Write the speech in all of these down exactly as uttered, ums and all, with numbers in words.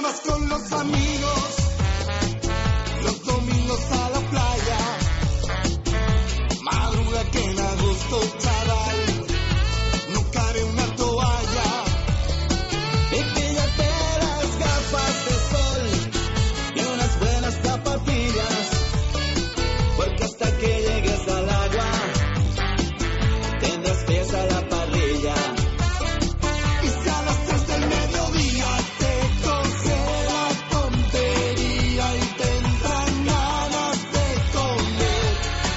vas con los amigos, los domingos a la playa, madruga que en agosto, chaval, no cabe una toalla, y píllate las gafas de sol y unas buenas zapatillas, porque hasta que llegues al agua tendrás pies a la parrilla. Y si a las tres del mediodía te coge la tontería y te entran ganas de comer,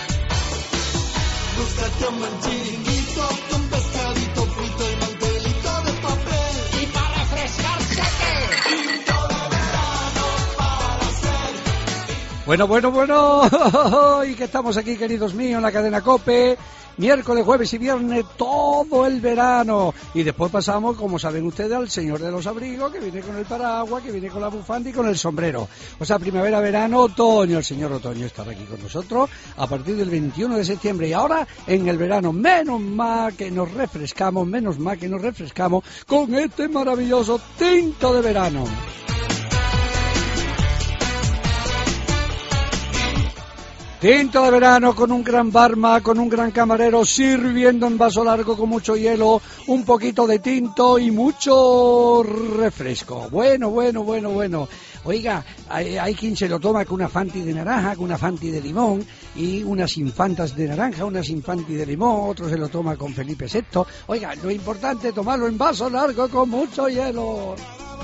búscate un buen chiringuito con pescadito frito y mantelito de papel. Y para refrescarse, ¿qué? Tinto de verano para hacer. Bueno, bueno, bueno, y que estamos aquí, queridos míos, en la cadena COPE, miércoles, jueves y viernes, todo el verano. Y después pasamos, como saben ustedes, al señor de los abrigos, que viene con el paraguas, que viene con la bufanda y con el sombrero. O sea, primavera, verano, otoño. El señor Otoño estará aquí con nosotros a partir del veintiuno de septiembre. Y ahora, en el verano, menos mal que nos refrescamos, menos mal que nos refrescamos con este maravilloso tinto de verano. Tinto de verano con un gran barman, con un gran camarero, sirviendo en vaso largo con mucho hielo, un poquito de tinto y mucho refresco. Bueno, bueno, bueno, bueno. Oiga, hay, hay quien se lo toma con una Fanti de naranja, con una Fanti de limón, y unas infantas de naranja, unas infanti de limón, otro se lo toma con Felipe sexto. Oiga, lo importante es tomarlo en vaso largo con mucho hielo.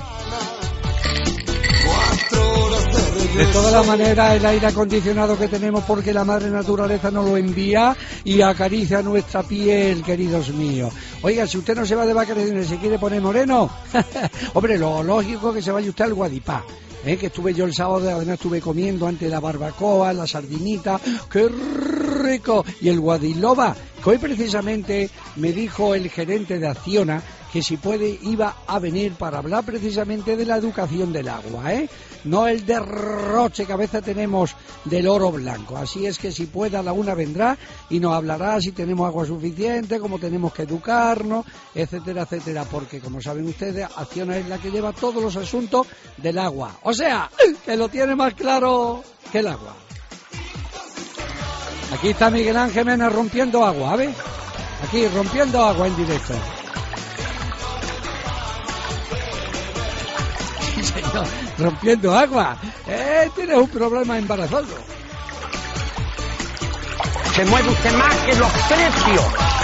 De todas las maneras, el aire acondicionado que tenemos, porque la madre naturaleza nos lo envía y acaricia nuestra piel, queridos míos. Oiga, si usted no se va de vacaciones y se quiere poner moreno, hombre, lo lógico es que se vaya usted al Guadipá. ¿Eh? Que estuve yo el sábado, además estuve comiendo antes la barbacoa, la sardinita, ¡qué rico! Y el guadiloba, que hoy precisamente me dijo el gerente de Acciona que si puede iba a venir para hablar precisamente de la educación del agua, ¿eh? No el derroche que a veces tenemos del oro blanco. Así es que si puede a la una vendrá y nos hablará si tenemos agua suficiente, cómo tenemos que educarnos, etcétera, etcétera, porque como saben ustedes, Acciona es la que lleva todos los asuntos del agua. O sea, que lo tiene más claro que el agua. Aquí está Miguel Ángel Mena rompiendo agua, ¿ves? Aquí rompiendo agua en directo. Señor, rompiendo agua. Eh, tienes un problema embarazoso. Se mueve usted más que los precios.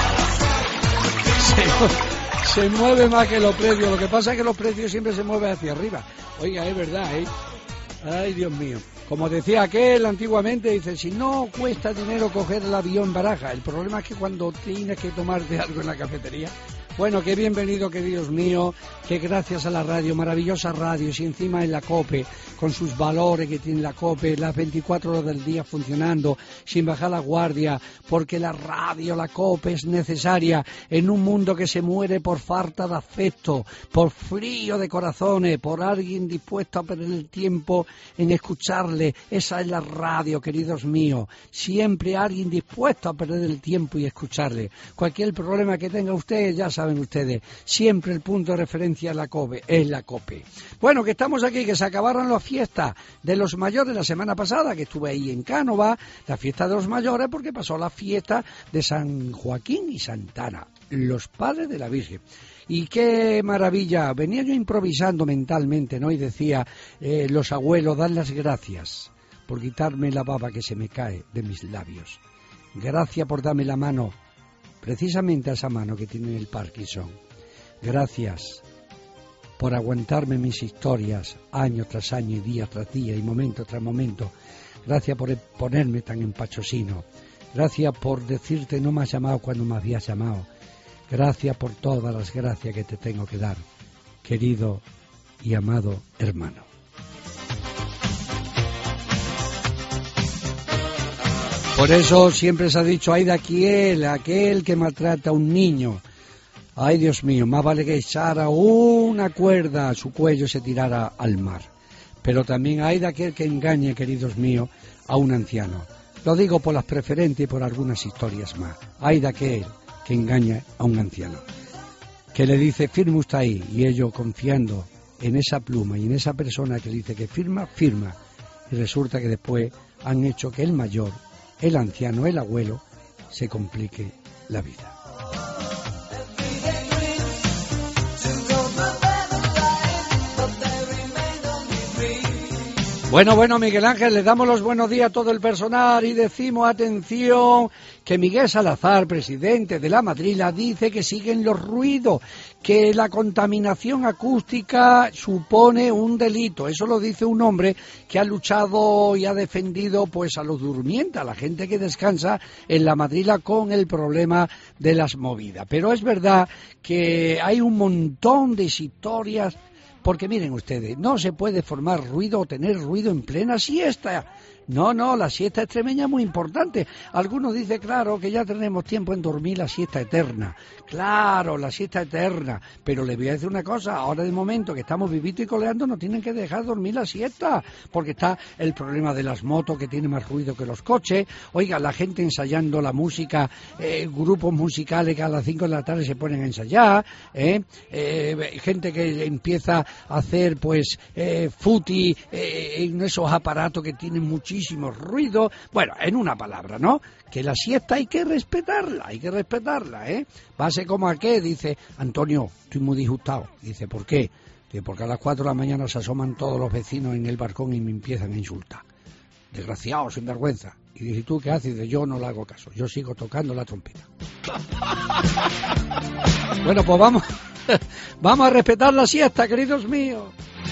Se, se mueve más que los precios. Lo que pasa es que los precios siempre se mueven hacia arriba. Oiga, es verdad, ¿eh? Ay, Dios mío. Como decía aquel antiguamente, dice, si no cuesta dinero coger el avión Baraja, el problema es que cuando tienes que tomarte algo en la cafetería. Bueno, qué bienvenido, queridos míos, que gracias a la radio, maravillosa radio, y encima en la COPE, con sus valores que tiene la COPE, las veinticuatro horas del día funcionando, sin bajar la guardia, porque la radio, la COPE es necesaria en un mundo que se muere por falta de afecto, por frío de corazones, por alguien dispuesto a perder el tiempo en escucharle. Esa es la radio, queridos míos, siempre alguien dispuesto a perder el tiempo y escucharle. Cualquier problema que tenga usted, ya sabe, saben ustedes, siempre el punto de referencia es la COPE, es la COPE. Bueno, que estamos aquí, que se acabaron las fiestas de los mayores la semana pasada, que estuve ahí en Cánova, la fiesta de los mayores, porque pasó la fiesta de San Joaquín y Santana, los padres de la Virgen. Y qué maravilla, venía yo improvisando mentalmente, ¿no? Y decía, eh, los abuelos, dan las gracias por quitarme la baba que se me cae de mis labios. Gracias por darme la mano, precisamente a esa mano que tiene el Parkinson. Gracias por aguantarme mis historias año tras año y día tras día y momento tras momento. Gracias por ponerme tan empachosino. Gracias por decirte no me has llamado cuando me habías llamado. Gracias por todas las gracias que te tengo que dar, querido y amado hermano. Por eso siempre se ha dicho, ay de aquel, aquel que maltrata a un niño. Ay, Dios mío, más vale que echara una cuerda a su cuello y se tirara al mar. Pero también hay de aquel que engañe, queridos míos, a un anciano. Lo digo por las preferentes y por algunas historias más. Hay de aquel que engaña a un anciano, que le dice, firme usted ahí, y ellos, confiando en esa pluma y en esa persona que dice que firma, firma. Y resulta que después han hecho que el mayor, el anciano, el abuelo, se complique la vida. Bueno, bueno, Miguel Ángel, le damos los buenos días a todo el personal y decimos, atención, que Miguel Salazar, presidente de la Madrila, dice que siguen los ruidos, que la contaminación acústica supone un delito. Eso lo dice un hombre que ha luchado y ha defendido pues a los durmientes, a la gente que descansa en la Madrila con el problema de las movidas. Pero es verdad que hay un montón de historias. Porque miren ustedes, no se puede formar ruido o tener ruido en plena siesta. No, no, la siesta extremeña es muy importante. Algunos dicen, claro, que ya tenemos tiempo en dormir la siesta eterna. Claro, la siesta eterna. Pero les voy a decir una cosa, ahora de momento que estamos vivitos y coleando, no tienen que dejar dormir la siesta. Porque está el problema de las motos, que tienen más ruido que los coches. Oiga, la gente ensayando la música, eh, grupos musicales que a las cinco de la tarde se ponen a ensayar. Eh, eh, gente que empieza a hacer, pues, eh, footy eh, en esos aparatos que tienen muchísimo muchísimo ruido. Bueno, en una palabra, ¿no? Que la siesta hay que respetarla, hay que respetarla, ¿eh? Va a ser como a qué, dice Antonio, estoy muy disgustado. Dice, ¿por qué? Dice, porque a las cuatro de la mañana se asoman todos los vecinos en el balcón y me empiezan a insultar. Desgraciado, sin vergüenza. Y dice, ¿tú qué haces? Dice, yo no le hago caso, yo sigo tocando la trompeta. Bueno, pues vamos, vamos a respetar la siesta, queridos míos.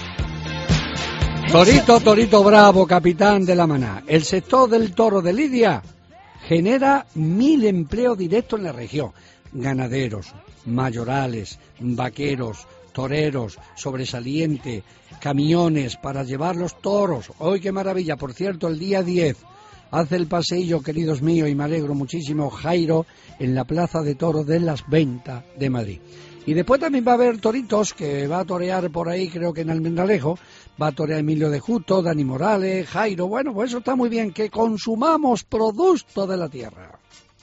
Torito, Torito Bravo, capitán de la Maná. El sector del toro de Lidia genera mil empleos directos en la región. Ganaderos, mayorales, vaqueros, toreros, sobresaliente, camiones para llevar los toros. ¡Ay, qué maravilla! Por cierto, el día diez hace el paseillo, queridos míos, y me alegro muchísimo, Jairo, en la Plaza de Toros de Las Ventas de Madrid. Y después también va a haber toritos que va a torear por ahí, creo que en Almendralejo, va a torear Emilio de Justo, Dani Morales, Jairo. Bueno, pues eso está muy bien, que consumamos producto de la tierra.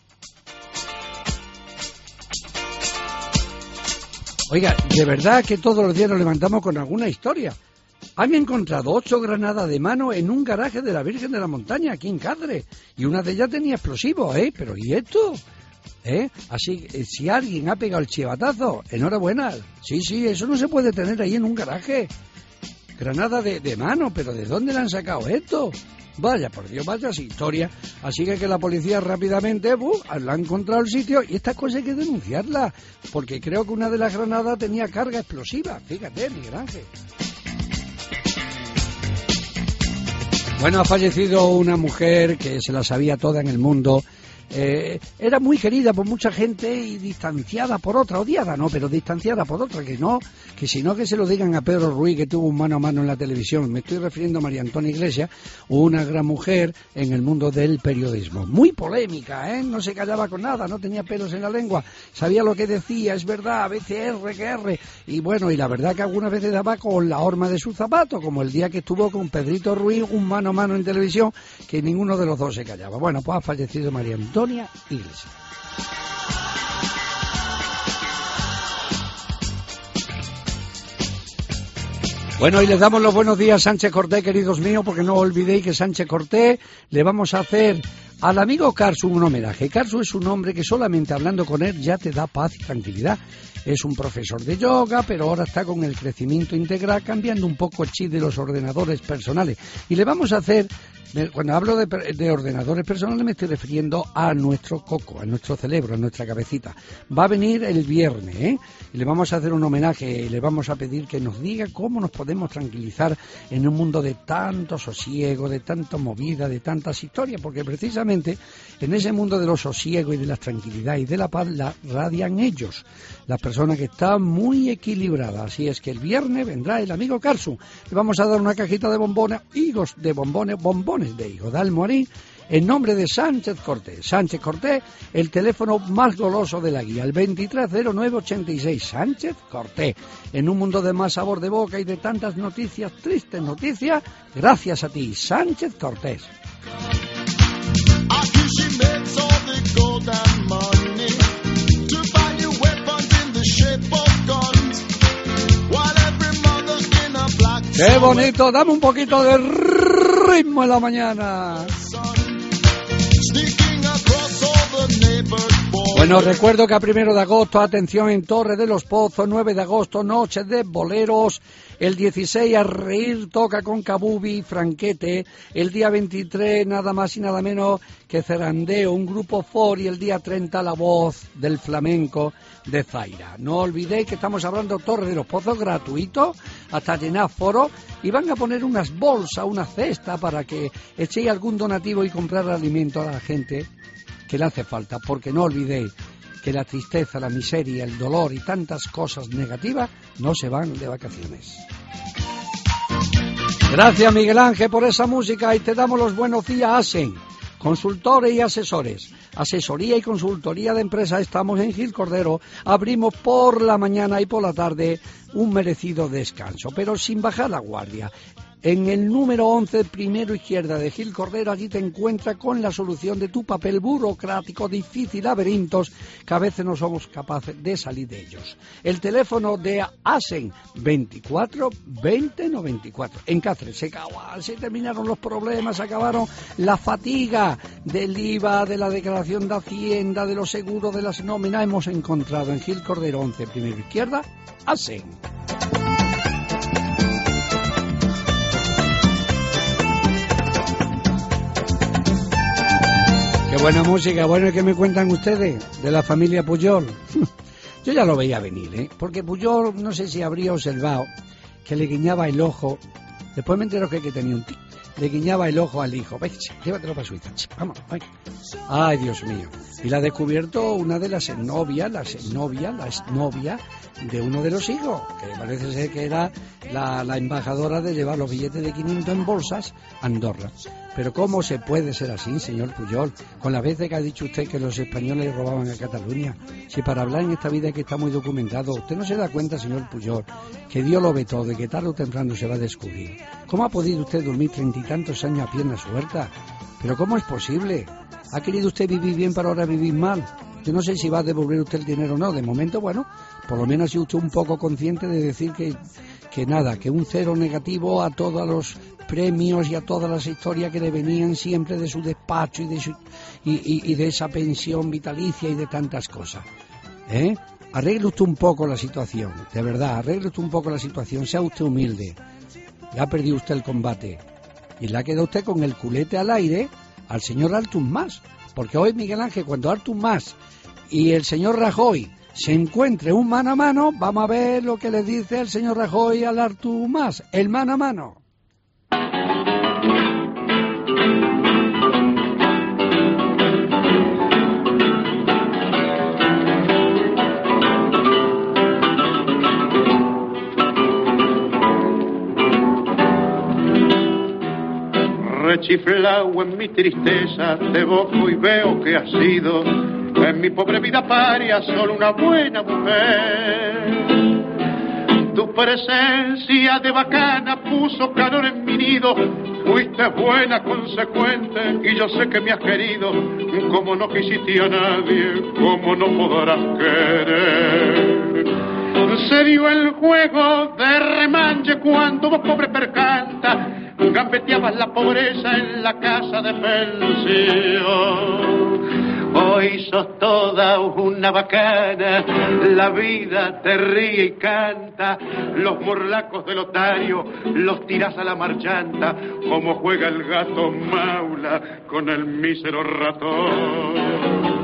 Oiga, de verdad que todos los días nos levantamos con alguna historia. Han encontrado ocho granadas de mano en un garaje de la Virgen de la Montaña, aquí en Cáceres, y una de ellas tenía explosivos, ¿eh? Pero ¿y esto? ¿Eh? Así, eh, si alguien ha pegado el chivatazo, enhorabuena. Sí, sí, eso no se puede tener ahí en un garaje. Granada de, de mano, pero ¿de dónde le han sacado esto? Vaya, por Dios, vaya historia. Así que que la policía rápidamente uh, la ha encontrado el sitio y estas cosas hay que denunciarlas, porque creo que una de las granadas tenía carga explosiva. Fíjate, Miguel Ángel. Bueno, ha fallecido una mujer que se la sabía toda en el mundo. Eh, era muy querida por mucha gente y distanciada por otra, odiada no, pero distanciada por otra, que no, que si no que se lo digan a Pedro Ruiz, que tuvo un mano a mano en la televisión. Me estoy refiriendo a María Antonia Iglesias, una gran mujer en el mundo del periodismo, muy polémica, ¿eh? No se callaba con nada, no tenía pelos en la lengua, sabía lo que decía, es verdad, a veces R que R, y bueno, y la verdad que algunas veces daba con la horma de su zapato, como el día que estuvo con Pedrito Ruiz, un mano a mano en televisión, que ninguno de los dos se callaba. Bueno, pues ha fallecido María Antonia Iglesias. Bueno, y les damos los buenos días a Sánchez Cortés, queridos míos, porque no olvidéis que Sánchez Cortés le vamos a hacer al amigo Carsu un homenaje. Carsu es un hombre que solamente hablando con él ya te da paz y tranquilidad. Es un profesor de yoga, pero ahora está con el crecimiento integral, cambiando un poco el chip de los ordenadores personales. Y le vamos a hacer, cuando hablo de, de ordenadores personales me estoy refiriendo a nuestro coco, a nuestro cerebro, a nuestra cabecita. Va a venir el viernes, ¿eh? Y le vamos a hacer un homenaje, y le vamos a pedir que nos diga cómo nos podemos tranquilizar en un mundo de tanto sosiego, de tanta movida, de tantas historias, porque precisamente en ese mundo de los sosiegos y de la tranquilidad y de la paz la radian ellos, las personas que están muy equilibradas. Así es que el viernes vendrá el amigo Carsu. Le vamos a dar una cajita de bombones, higos de bombones, bombones de higo de Almorín, en nombre de Sánchez Cortés. Sánchez Cortés, el teléfono más goloso de la guía, el veintitrés cero nueve ochenta y seis. Sánchez Cortés. En un mundo de más sabor de boca y de tantas noticias, tristes noticias, gracias a ti, Sánchez Cortés. Shape of guns, while every mother in ¡Qué bonito! Dame un poquito de ritmo en la mañana. Bueno, recuerdo que a primero de agosto, atención en Torre de los Pozos, nueve de agosto, noche de boleros, el dieciséis a reír toca con Kabubi, Franquete, el día veintitrés nada más y nada menos que Cerandeo, un grupo for, y el día treinta la voz del flamenco de Zaira. No olvidéis que estamos hablando Torre de los Pozos gratuito, hasta llenar foro, y van a poner unas bolsas, una cesta para que echéis algún donativo y comprar alimento a la gente que le hace falta, porque no olvidéis que la tristeza, la miseria, el dolor y tantas cosas negativas no se van de vacaciones. Gracias, Miguel Ángel, por esa música, y te damos los buenos días, Asen, consultores y asesores, asesoría y consultoría de empresas. Estamos en Gil Cordero, abrimos por la mañana y por la tarde, un merecido descanso, pero sin bajar la guardia. En el número once, primero izquierda de Gil Cordero, allí te encuentras con la solución de tu papel burocrático, difícil, laberintos, que a veces no somos capaces de salir de ellos. El teléfono de Asen, veinticuatro veinte noventa y cuatro. En Cáceres se, se terminaron los problemas, se acabaron la fatiga del I V A, de la declaración de Hacienda, de los seguros, de las nóminas. Hemos encontrado en Gil Cordero once, primero izquierda, Asen. Qué buena música. Bueno, ¿qué me cuentan ustedes de la familia Pujol? Yo ya lo veía venir, ¿eh? Porque Pujol, no sé si habría observado que le guiñaba el ojo. Después me entero que, que tenía un tic. Le guiñaba el ojo al hijo. Ven, llévatelo para Suiza. Vamos, ven. Ay, Dios mío. Y la ha descubierto una de las exnovias, la exnovia, la exnovia de uno de los hijos, que parece ser que era la, la embajadora de llevar los billetes de quinientos en bolsas a Andorra. Pero ¿cómo se puede ser así, señor Pujol? Con las veces que ha dicho usted que los españoles robaban a Cataluña. Si para hablar en esta vida hay que está muy documentado. ¿Usted no se da cuenta, señor Pujol, que Dios lo ve todo y que tarde o temprano se va a descubrir? ¿Cómo ha podido usted dormir treinta y tantos años a pierna suelta? ¿Pero cómo es posible? ¿Ha querido usted vivir bien para ahora vivir mal? Yo no sé si va a devolver usted el dinero o no. De momento, bueno, por lo menos ha sido usted un poco consciente de decir que, que nada, que un cero negativo a todos los premios y a todas las historias que le venían siempre de su despacho y de, su, y, y, y de esa pensión vitalicia y de tantas cosas. ¿Eh? Arregle usted un poco la situación, de verdad, arregle usted un poco la situación, sea usted humilde. Ya ha perdido usted el combate y le ha quedado usted con el culete al aire al señor Artur Mas, porque hoy, Miguel Ángel, cuando Artur Mas y el señor Rajoy se encuentren un mano a mano, vamos a ver lo que le dice el señor Rajoy al Artur Mas, el mano a mano. Rechiflao en mi tristeza, te evoco y veo que has sido en mi pobre vida paria solo una buena mujer. Tu presencia de bacana puso calor en mi nido, fuiste buena, consecuente, y yo sé que me has querido, como no quisiste a nadie, como no podrás querer. Se dio el juego de remanche cuando vos, pobre percanta, gambeteabas la pobreza en la casa de pensión. Hoy sos toda una bacana, la vida te ríe y canta, los morlacos del otario los tirás a la marchanta, como juega el gato maula con el mísero ratón.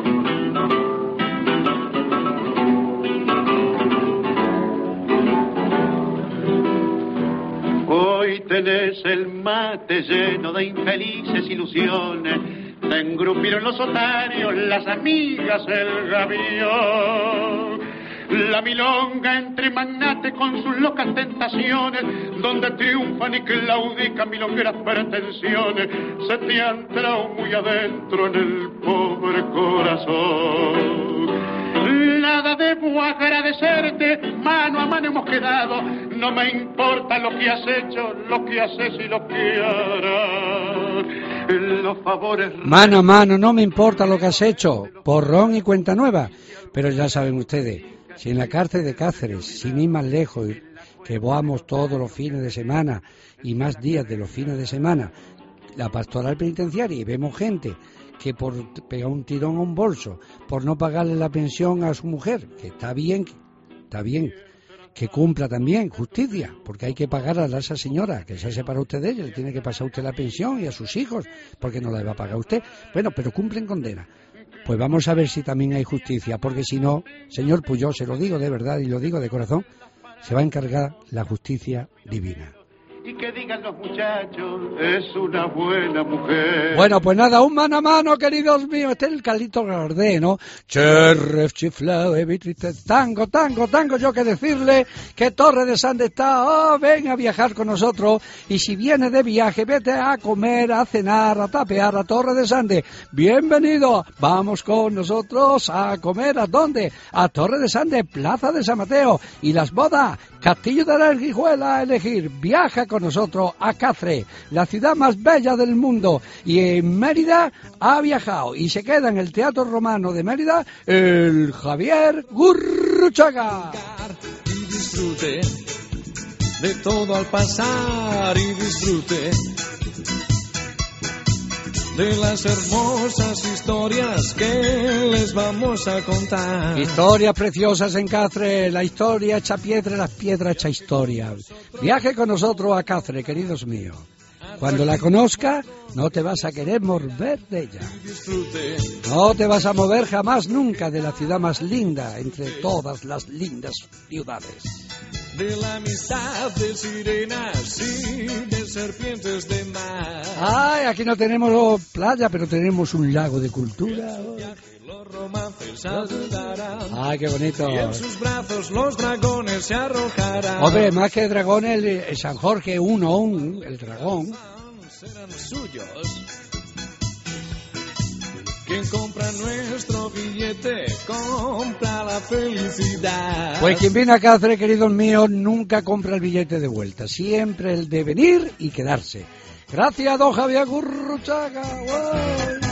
Hoy tenés el mate lleno de infelices ilusiones, te engrupieron los otarios, las amigas, el gavión. La milonga entre magnates con sus locas tentaciones, donde triunfan y claudican milongueras pretensiones, se te han entrado muy adentro en el pobre corazón. Nada debo agradecerte, mano a mano hemos quedado, no me importa lo que has hecho, lo que haces y lo que harás. Los favores... Mano a mano, no me importa lo que has hecho, porrón y cuenta nueva. Pero ya saben ustedes, si en la cárcel de Cáceres, sin ir más lejos, que vamos todos los fines de semana y más días de los fines de semana, la pastoral penitenciaria, y vemos gente que por pegar un tirón a un bolso, por no pagarle la pensión a su mujer, que está bien, está bien, que cumpla también justicia, porque hay que pagar a esa señora que se ha separado usted de ella, le tiene que pasar a usted la pensión y a sus hijos, porque no la va a pagar usted. Bueno, pero cumplen condena. Pues vamos a ver si también hay justicia, porque si no, señor Puyol, se lo digo de verdad y lo digo de corazón, se va a encargar la justicia divina. Y que digan los muchachos, es una buena mujer. Bueno, pues nada, un mano a mano, queridos míos. Este es el Carlito Gardé, ¿no? Cherref, chiflao, evi, triste, tango, tango, tango. Yo que decirle que Torre de Sande está, oh, ven a viajar con nosotros. Y si viene de viaje, vete a comer, a cenar, a tapear a Torre de Sande. Bienvenido, vamos con nosotros a comer. ¿A dónde? A Torre de Sande, Plaza de San Mateo. Y las bodas, Castillo de la Guijuela a elegir. Viaja con nosotros a Cáceres, la ciudad más bella del mundo, y en Mérida ha viajado y se queda en el Teatro Romano de Mérida el Javier Gurruchaga. Y disfrute de todo al pasar y disfrute de las hermosas historias que les vamos a contar. Historias preciosas en Cáceres, la historia hecha piedra, las piedras hecha historia. Viaje con nosotros a Cáceres, queridos míos. Cuando la conozca, no te vas a querer mover de ella. No te vas a mover jamás nunca de la ciudad más linda entre todas las lindas ciudades. De la amistad de sirenas y de serpientes de mar. Ay, aquí no tenemos playa, pero tenemos un lago de cultura. Los romances abundarán. Ay, qué bonito. Y en sus brazos los dragones se arrojarán. Hombre, más que dragones, el, el San Jorge uno, un, el dragón. Serán suyos. Quien compra nuestro billete, compra la felicidad. Pues quien viene a Cáceres, queridos míos, nunca compra el billete de vuelta. Siempre el de venir y quedarse. Gracias, don Javier Gurruchaga. ¡Wow!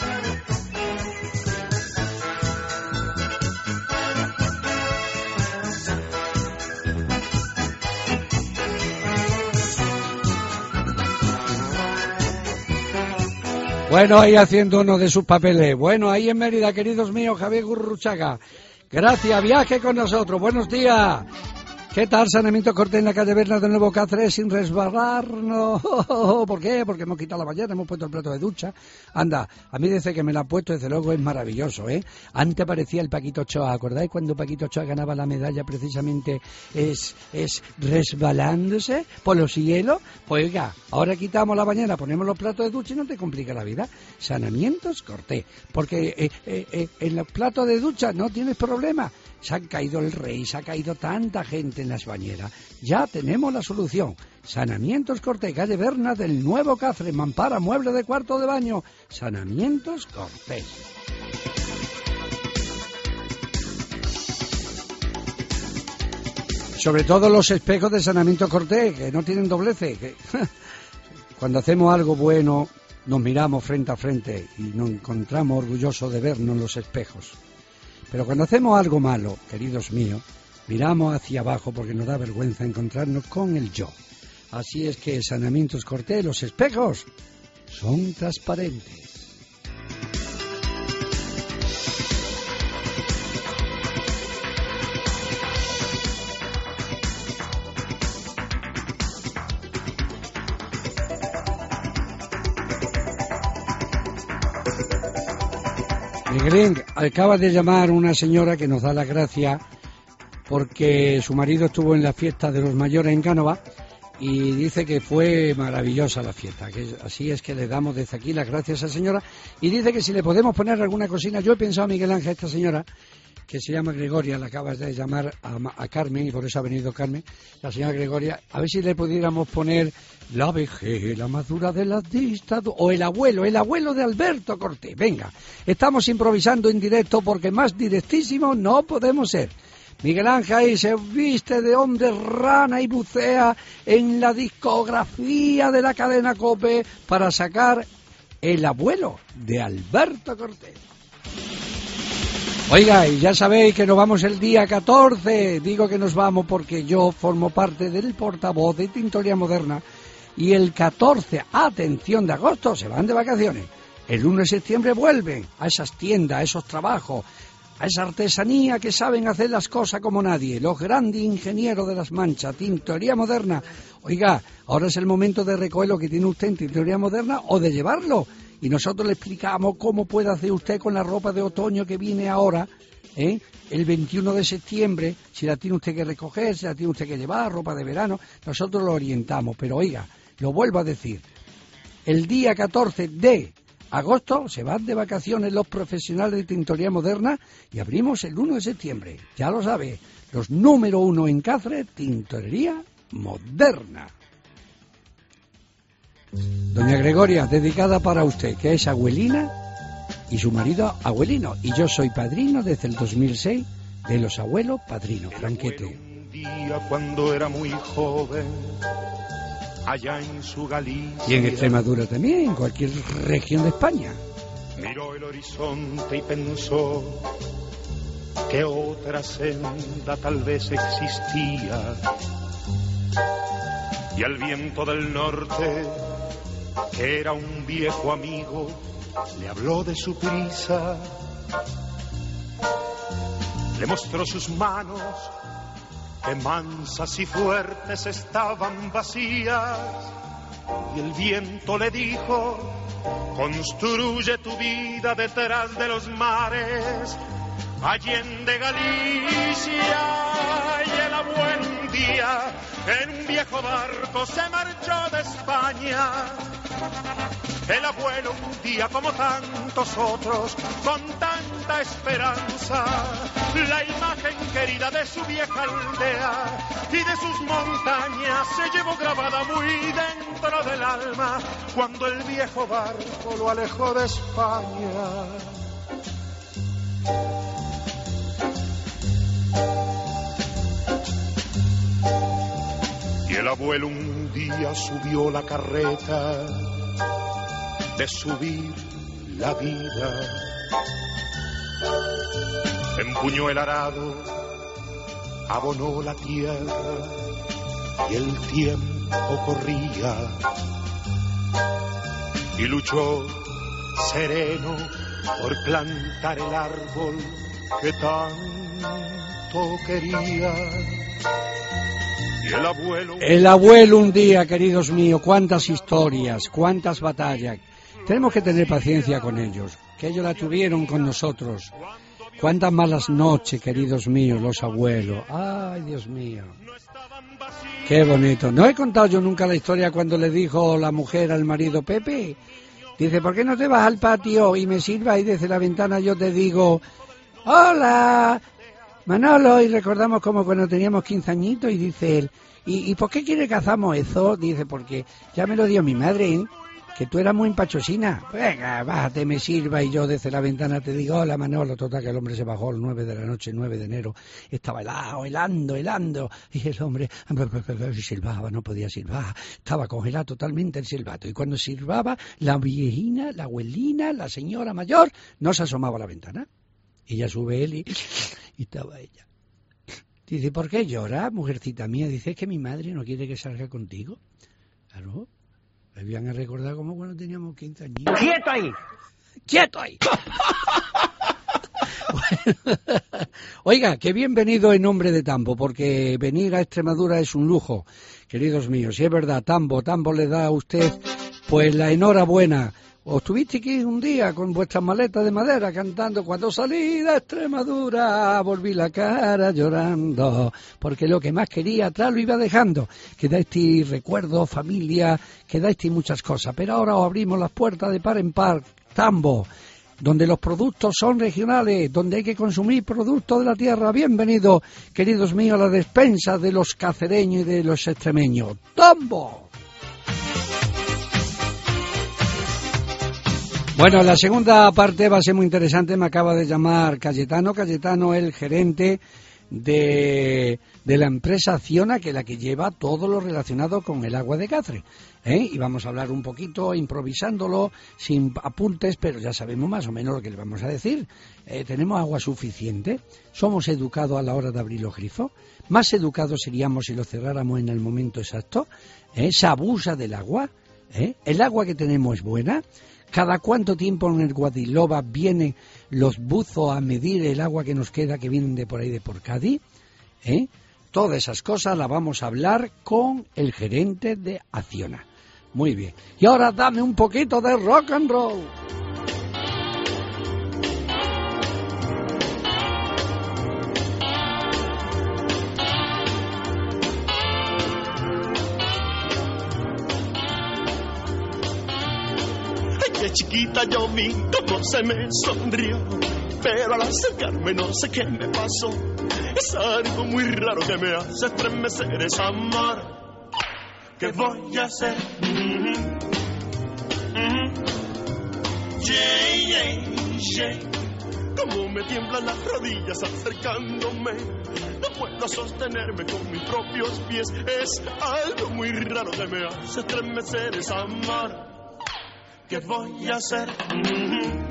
Bueno, ahí haciendo uno de sus papeles. Bueno, ahí en Mérida, queridos míos, Javier Gurruchaga. Gracias, viaje con nosotros. Buenos días. ¿Qué tal, Saneamiento Cortés en la calle Berna de Nuevo Cáceres sin resbalarnos? ¿Por qué? Porque hemos quitado la bañera, hemos puesto el plato de ducha. Anda, a mí desde que me la ha puesto, desde luego es maravilloso, ¿eh? Antes parecía el Paquito Ochoa, ¿acordáis cuando Paquito Ochoa ganaba la medalla precisamente es, es resbalándose por los cielos? Pues oiga, ahora quitamos la bañera, ponemos los platos de ducha y no te complica la vida. Saneamientos Cortés, porque eh, eh, eh, en los platos de ducha no tienes problema. Se ha caído el rey, se ha caído tanta gente en las bañeras. Ya tenemos la solución. Saneamientos Cortés, calle Berna del Nuevo Cáceres, mampara, mueble de cuarto de baño. Saneamientos Cortés. Sobre todo los espejos de Saneamientos Cortés, que no tienen doblece. Que cuando hacemos algo bueno, nos miramos frente a frente y nos encontramos orgullosos de vernos en los espejos. Pero cuando hacemos algo malo, queridos míos, miramos hacia abajo porque nos da vergüenza encontrarnos con el yo. Así es que Saneamientos Cortés, los espejos son transparentes. Miguelín, acaba de llamar una señora que nos da la gracia porque su marido estuvo en la fiesta de los mayores en Cánova y dice que fue maravillosa la fiesta, que así es que le damos desde aquí las gracias a esa señora y dice que si le podemos poner alguna cocina. Yo he pensado, Miguel Ángel, esta señora que se llama Gregoria, la acabas de llamar a, a Carmen y por eso ha venido Carmen, la señora Gregoria, a ver si le pudiéramos poner la vejez, la madura de la dictadura, o el abuelo, el abuelo de Alberto Cortés. Venga, estamos improvisando en directo porque más directísimo no podemos ser. Miguel Ángel ahí se viste de hombre rana y bucea en la discografía de la cadena COPE para sacar el abuelo de Alberto Cortés. Oiga, y ya sabéis que nos vamos el día catorce. Digo que nos vamos porque yo formo parte del portavoz de Tintorería Moderna. Y el catorce, atención, de agosto, se van de vacaciones. El uno de septiembre vuelven a esas tiendas, a esos trabajos, a esa artesanía que saben hacer las cosas como nadie. Los grandes ingenieros de las Manchas, Tintorería Moderna. Oiga, ahora es el momento de recoger lo que tiene usted en Tintorería Moderna o de llevarlo. Y nosotros le explicamos cómo puede hacer usted con la ropa de otoño que viene ahora, ¿eh? El veintiuno de septiembre, si la tiene usted que recoger, si la tiene usted que llevar, ropa de verano, nosotros lo orientamos. Pero oiga, lo vuelvo a decir, el día catorce de agosto se van de vacaciones los profesionales de Tintorería Moderna y abrimos el uno de septiembre. Ya lo sabe, los número uno en Cáceres, Tintorería Moderna. Doña Gregoria, dedicada para usted, que es abuelina y su marido abuelino. Y yo soy padrino desde el dos mil seis de los abuelos padrinos, Franquete. Un día cuando era muy joven, allá en su Galicia. Y en Extremadura también, en cualquier región de España. Miró el horizonte y pensó que otra senda tal vez existía. Y al viento del norte, que era un viejo amigo, le habló de su prisa. Le mostró sus manos, que mansas y fuertes estaban vacías. Y el viento le dijo: construye tu vida detrás de los mares, allende Galicia. Y el abuelo un día en un viejo barco se marchó de España. El abuelo un día, como tantos otros, con tanta esperanza, la imagen querida de su vieja aldea y de sus montañas se llevó grabada muy dentro del alma cuando el viejo barco lo alejó de España. Y el abuelo un día subió la carreta de subir la vida. Empuñó el arado, abonó la tierra y el tiempo corría. Y luchó sereno por plantar el árbol que tanto quería. Y el abuelo... El abuelo un día, queridos míos, cuántas historias, cuántas batallas. Tenemos que tener paciencia con ellos, que ellos la tuvieron con nosotros. Cuántas malas noches, queridos míos, los abuelos. Ay, Dios mío. Qué bonito. No he contado yo nunca la historia cuando le dijo la mujer al marido: Pepe, dice, ¿por qué no te vas al patio y me sirvas y desde la ventana yo te digo: hola, Manolo? Y recordamos como cuando teníamos quince añitos y dice él: ¿y, y por qué quiere que hagamos eso? Dice, porque ya me lo dio mi madre, ¿eh? Que tú eras muy empachosina. Venga, bájate, me sirva y yo desde la ventana te digo: hola, Manolo. Total, que el hombre se bajó a las nueve de la noche, nueve de enero. Estaba helado, helando, helando. Y el hombre silbaba, no podía silbar. Estaba congelado totalmente el silbato. Y cuando silbaba, la viejina, la abuelina, la señora mayor, no se asomaba a la ventana. Y ya sube él y, y estaba ella. Dice, ¿por qué llora, mujercita mía? Dice, es que mi madre no quiere que salga contigo. Claro. Me habían recordado como cuando teníamos quince años. ¡Quieto ahí! ¡Quieto ahí! Bueno, oiga, que bienvenido en nombre de Tambo, porque venir a Extremadura es un lujo, queridos míos. Y es verdad, Tambo, Tambo le da a usted pues la enhorabuena. Os tuviste aquí un día con vuestras maletas de madera cantando: cuando salí de Extremadura volví la cara llorando, porque lo que más quería atrás lo iba dejando. Quedasteis recuerdos, familia, quedasteis muchas cosas, pero ahora os abrimos las puertas de par en par. Tambo, donde los productos son regionales, donde hay que consumir productos de la tierra. Bienvenido, queridos míos, a la despensa de los cacereños y de los extremeños. ¡Tambo! Bueno, la segunda parte va a ser muy interesante. Me acaba de llamar Cayetano, Cayetano el gerente de, de la empresa Acciona, que es la que lleva todo lo relacionado con el agua de Cáceres, ¿eh? Y vamos a hablar un poquito improvisándolo, sin apuntes, pero ya sabemos más o menos lo que le vamos a decir. Eh, tenemos agua suficiente, somos educados a la hora de abrir los grifos, más educados seríamos si lo cerráramos en el momento exacto, ¿eh? Se abusa del agua, ¿eh? El agua que tenemos es buena. ¿Cada cuánto tiempo en el Guadiloba vienen los buzos a medir el agua que nos queda, que vienen de por ahí, de por Cádiz? ¿Eh? Todas esas cosas las vamos a hablar con el gerente de Acciona. Muy bien. Y ahora dame un poquito de rock and roll. De chiquita yo vi cómo se me sonrió, pero al acercarme no sé qué me pasó. Es algo muy raro que me hace estremecer, es amor. ¿Qué voy a hacer? Mm-hmm. Mm-hmm. Yeah, yeah, yeah. Cómo me tiemblan las rodillas acercándome. No puedo sostenerme con mis propios pies. Es algo muy raro que me hace estremecer, es amor. ¿Qué voy a hacer? Mm-hmm.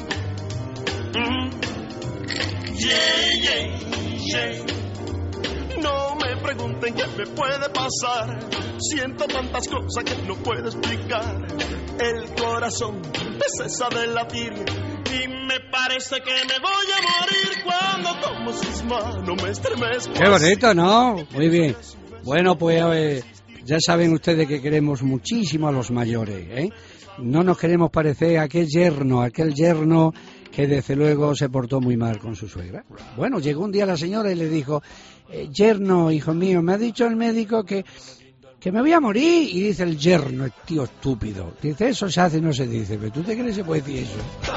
Mm-hmm. Yeah, yeah, yeah. No me pregunten qué me puede pasar. Siento tantas cosas que no puedo explicar. El corazón me cesa de latir y me parece que me voy a morir cuando tomo sus manos, me estremezco. Qué bonito, ¿no? Muy bien. Bueno, pues eh, ya saben ustedes que queremos muchísimo a los mayores, ¿eh? No nos queremos parecer a aquel yerno, aquel yerno que desde luego se portó muy mal con su suegra. Bueno, llegó un día la señora y le dijo, eh, yerno, hijo mío, me ha dicho el médico que, que me voy a morir. Y dice el yerno, el tío estúpido, dice, eso se hace y no se dice. ¿Pero tú te crees que se puede decir eso?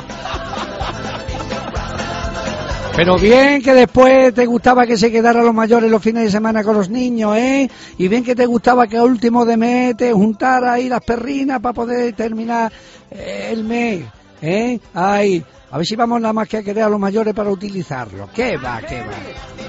Pero bien que después te gustaba que se quedaran los mayores los fines de semana con los niños, ¿eh? Y bien que te gustaba que a último de mes te juntara ahí las perrinas para poder terminar eh, el mes, ¿eh? Ay, a ver si vamos nada más que a querer a los mayores para utilizarlos. ¿Qué va, qué va?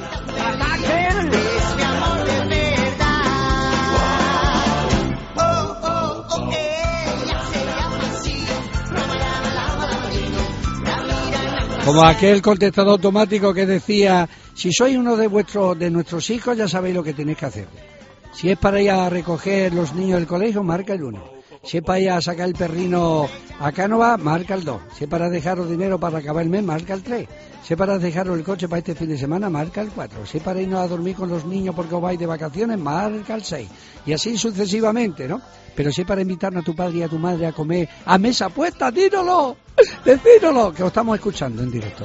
Como aquel contestador automático que decía, si sois uno de vuestros de nuestros hijos ya sabéis lo que tenéis que hacer. Si es para ir a recoger los niños del colegio, marca el uno. Si es para ir a sacar el perrino a Cánova, marca el dos. Si es para dejaros dinero para acabar el mes, marca el tres. Si es para dejaros el coche para este fin de semana, marca el cuatro. Si es para irnos a dormir con los niños porque os vais de vacaciones, marca el seis. Y así sucesivamente, ¿no? Pero si es para invitar a tu padre y a tu madre a comer a mesa puesta, dínoslo, decínoslo, que os estamos escuchando en directo.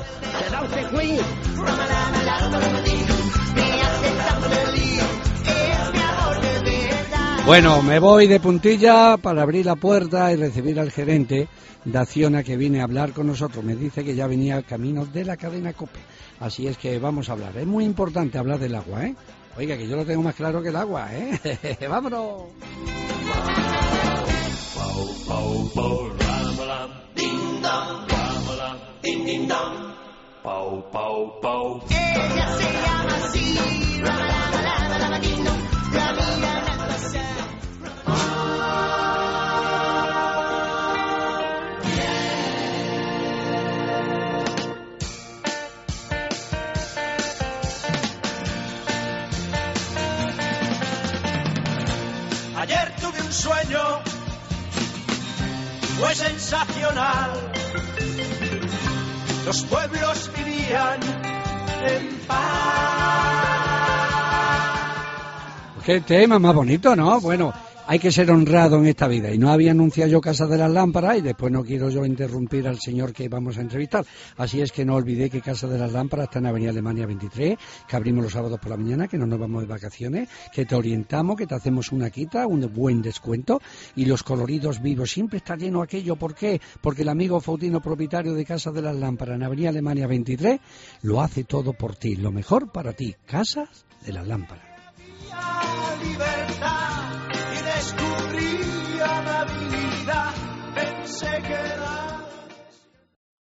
Bueno, me voy de puntilla para abrir la puerta y recibir al gerente de Acciona que viene a hablar con nosotros. Me dice que ya venía al camino de la cadena COPE. Así es que vamos a hablar. Es muy importante hablar del agua, ¿eh? Oiga, que yo lo tengo más claro que el agua, ¿eh? ¡Vámonos! Ella se llama así, Ayer tuve un sueño, fue sensacional. Los pueblos vivían en paz. Qué tema más bonito, ¿no? Bueno, hay que ser honrado en esta vida. Y no había anunciado yo Casa de las Lámparas y después no quiero yo interrumpir al señor que vamos a entrevistar. Así es que no olvidé que Casa de las Lámparas está en Avenida Alemania veintitrés, que abrimos los sábados por la mañana, que no nos vamos de vacaciones, que te orientamos, que te hacemos una quita, un buen descuento y los coloridos vivos. Siempre está lleno aquello. ¿Por qué? Porque el amigo Fautino, propietario de Casa de las Lámparas en Avenida Alemania veintitrés, lo hace todo por ti. Lo mejor para ti. Casas de las Lámparas. Libertad y descubrí amabilidad, pensé que era